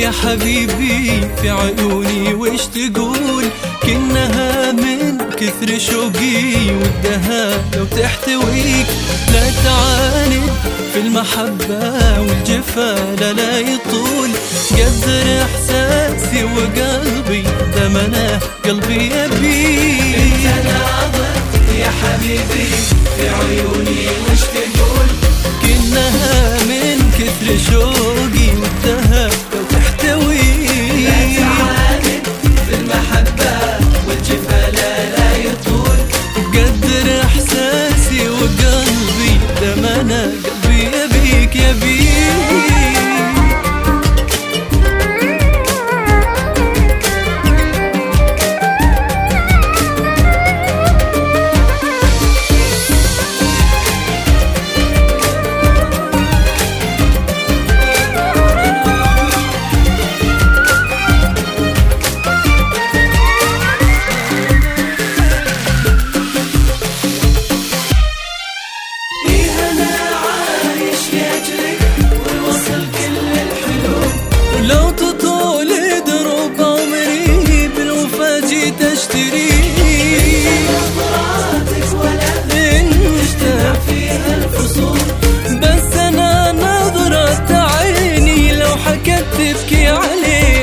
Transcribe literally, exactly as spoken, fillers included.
يا حبيبي في عيوني وش تقول؟ كأنها من كثر شوقي ودها لو تحتويك. لا تعاند في المحبة والجفا لا لا يطول. قدر إحساسي وقلبي ثمنه قلبي يبيك. انت ناظر يا حبيبي في عيوني وش تقول؟ كأنها من كثر شوقي ودها لو تحتويك. لا تعاند في المحبة والجفا لا لا يطول. قدر إحساسي وقلبي ثمنه قلبي يبيك يبيك. لو تطول دروب عمري بالوفا جيت اشتري نظراتك ولا انت فيها الفصول. بس انا نظرة عيني لو حكت تبكي علي.